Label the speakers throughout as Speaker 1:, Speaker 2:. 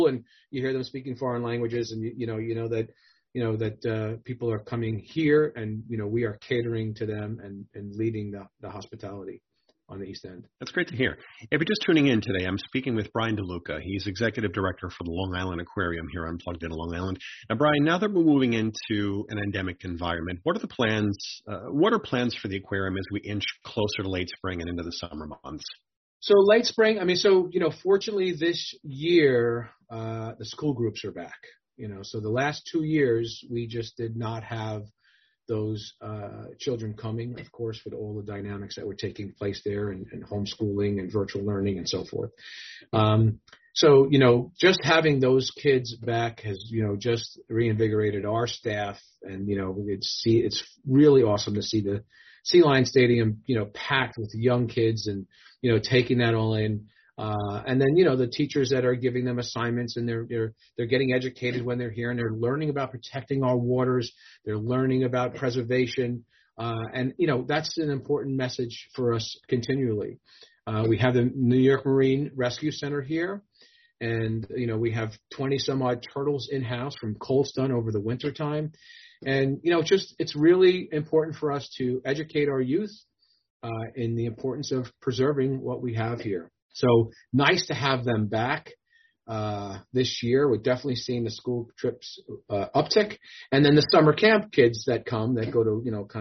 Speaker 1: and you hear them speaking foreign languages, and that people are coming here, and we are catering to them and leading the hospitality on the East End.
Speaker 2: That's great to hear. If you're just tuning in today, I'm speaking with Brian DeLuca. He's Executive Director for the Long Island Aquarium here on Plugged In Long Island. Now, Brian, now that we're moving into an endemic environment, what are the plans? What are plans for the aquarium as we inch closer to late spring and into the summer months?
Speaker 1: So late spring, fortunately this year, the school groups are back. So the last 2 years, we just did not have those children coming, of course, with all the dynamics that were taking place there and homeschooling and virtual learning and so forth. Just having those kids back has, just reinvigorated our staff. And, it's really awesome to see the Sea Lion Stadium, packed with young kids and, taking that all in. And then, the teachers that are giving them assignments, and they're getting educated when they're here, and they're learning about protecting our waters. They're learning about preservation. And that's an important message for us continually. We have the New York Marine Rescue Center here, and, we have 20 some odd turtles in-house from cold stun over the winter time. And, it's really important for us to educate our youth in the importance of preserving what we have here. So nice to have them back this year. We're definitely seeing the school trips uptick. And then the summer camp kids that come, that go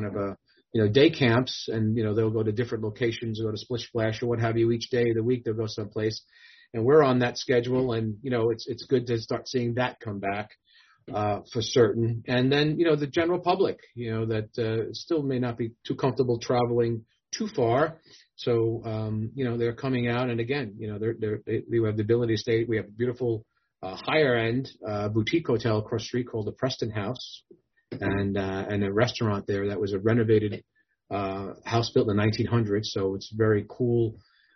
Speaker 1: to, day camps, and, they'll go to different locations, go to Splish Splash or what have you. Each day of the week, they'll go someplace. And we're on that schedule. And, it's good to start seeing that come back for certain. And then, the general public, that still may not be too comfortable traveling too far. So, they're coming out, and again, we have the ability to stay. We have a beautiful higher end boutique hotel across the street called the Preston House, and a restaurant there that was a renovated house built in the 1900s. So it's very cool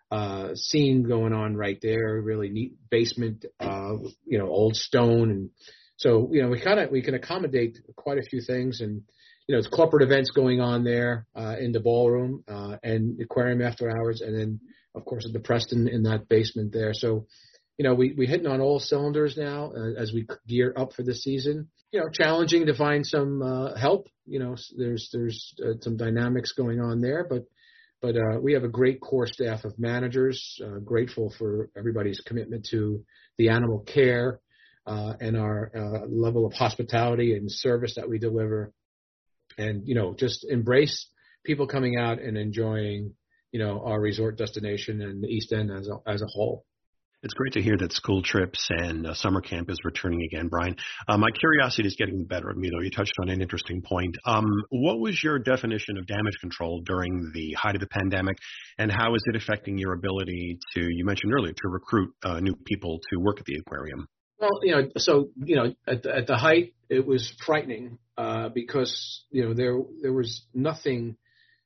Speaker 1: scene going on right there. Really neat basement, old stone, and so we can accommodate quite a few things. And it's corporate events going on there in the ballroom and aquarium after hours, and then, of course, at the Preston in that basement there. So, we're hitting on all cylinders now as we gear up for the season. Challenging to find some help. There's some dynamics going on there, but we have a great core staff of managers. Grateful for everybody's commitment to the animal care and our level of hospitality and service that we deliver. And, just embrace people coming out and enjoying, our resort destination and the East End as a whole.
Speaker 2: It's great to hear that school trips and summer camp is returning again, Brian. My curiosity is getting the better of me, though. You touched on an interesting point. What was your definition of damage control during the height of the pandemic, and how is it affecting your ability you mentioned earlier, to recruit new people to work at the aquarium?
Speaker 1: Well, at the height, it was frightening because, there was nothing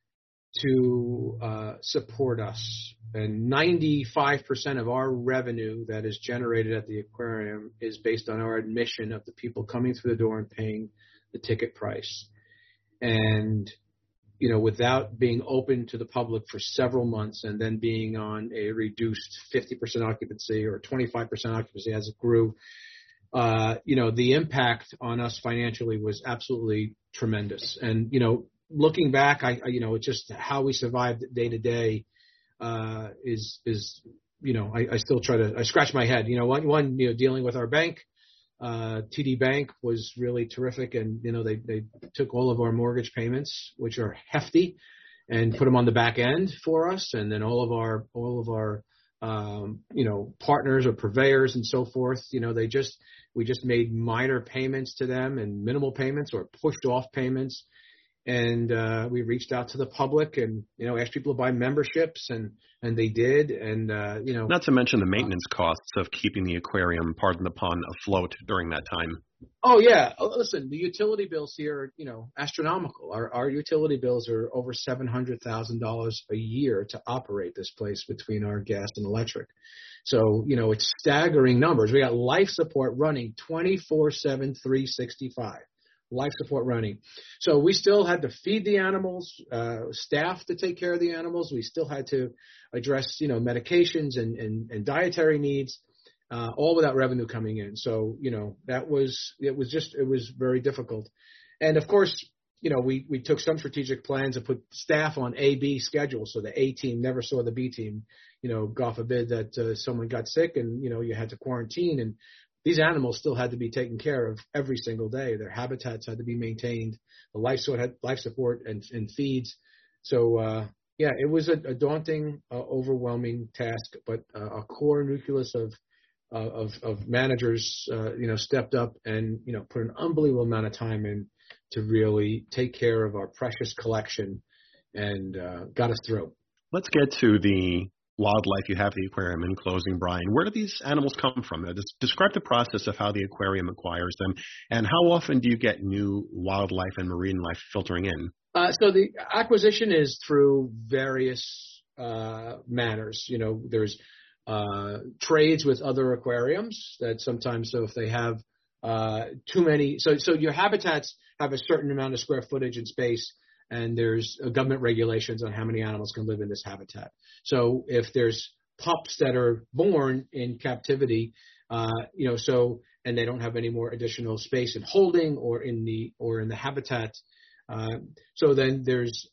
Speaker 1: to support us. And 95% of our revenue that is generated at the aquarium is based on our admission of the people coming through the door and paying the ticket price. And, without being open to the public for several months and then being on a reduced 50% occupancy or 25% occupancy as it grew, the impact on us financially was absolutely tremendous. And, looking back, it's just how we survived day to day is I still I scratch my head. One, dealing with our bank. TD Bank was really terrific, and they took all of our mortgage payments, which are hefty, and put them on the back end for us, and then all of our partners or purveyors and so forth. We just made minor payments to them and minimal payments or pushed off payments, and we reached out to the public and asked people to buy memberships, and they did, and
Speaker 2: not to mention the maintenance costs of keeping the aquarium, pardon the pun, afloat during that time.
Speaker 1: Oh yeah, listen, the utility bills here are astronomical. Our utility bills are over $700,000 a year to operate this place between our gas and electric. So it's staggering numbers. We got life support running 24/7, 365. Life support running. So we still had to feed the animals, staff to take care of the animals. We still had to address, medications and dietary needs. all without revenue coming in. So, it was very difficult. And of course, we took some strategic plans and put staff on A-B schedules. So the A team never saw the B team, God forbid that someone got sick and, you had to quarantine, and these animals still had to be taken care of every single day. Their habitats had to be maintained, the life support and feeds. So, it was a daunting, overwhelming task, but a core nucleus of managers, stepped up and, put an unbelievable amount of time in to really take care of our precious collection and got us through.
Speaker 2: Let's get to the wildlife you have at the aquarium in closing, Brian. Where do these animals come from? Describe the process of how the aquarium acquires them, and how often do you get new wildlife and marine life filtering in?
Speaker 1: So the acquisition is through various manners. There's trades with other aquariums that sometimes, so if they have too many, so your habitats have a certain amount of square footage and space, and there's government regulations on how many animals can live in this habitat. So if there's pups that are born in captivity, and they don't have any more additional space in holding or in the habitat, so then there's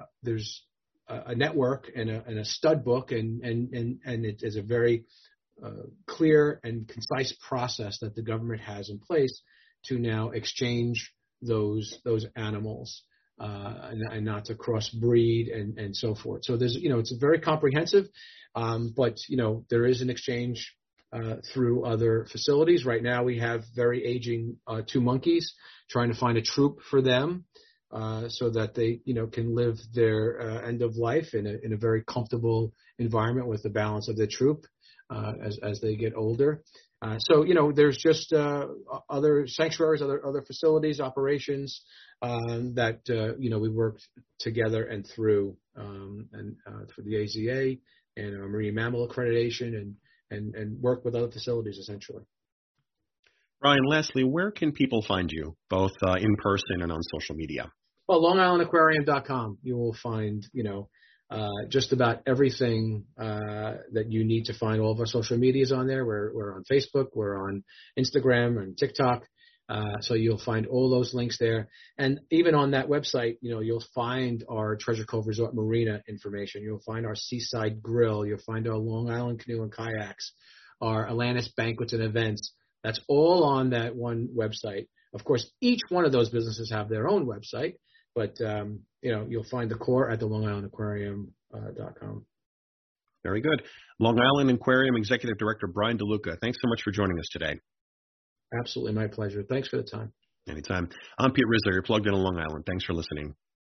Speaker 1: a network and a stud book, and it is a very clear and concise process that the government has in place to now exchange those animals and not to crossbreed and so forth. So there's it's very comprehensive, but there is an exchange through other facilities. Right now we have very aging 2 monkeys, trying to find a troop for them so that they can live their end of life in a very comfortable environment with the balance of the troop as they get older. So there's just other sanctuaries, other facilities, operations that we work together and through the AZA and our marine mammal accreditation and work with other facilities essentially.
Speaker 2: Brian, lastly, where can people find you, both in person and on social media?
Speaker 1: Well, LongIslandAquarium.com. You will find just about everything that you need to find. All of our social medias on there. We're on Facebook, we're on Instagram and TikTok. So you'll find all those links there. And even on that website, you'll find our Treasure Cove Resort Marina information. You'll find our Seaside Grill. You'll find our Long Island Canoe and Kayaks, our Atlantis Banquets and Events. That's all on that one website. Of course, each one of those businesses have their own website, but you'll find the core at the LongIslandAquarium.com.
Speaker 2: Very good. Long Island Aquarium Executive Director Brian DeLuca, thanks so much for joining us today.
Speaker 1: Absolutely, my pleasure. Thanks for the time.
Speaker 2: Anytime. I'm Pete Rizzo. You're plugged in on Long Island. Thanks for listening.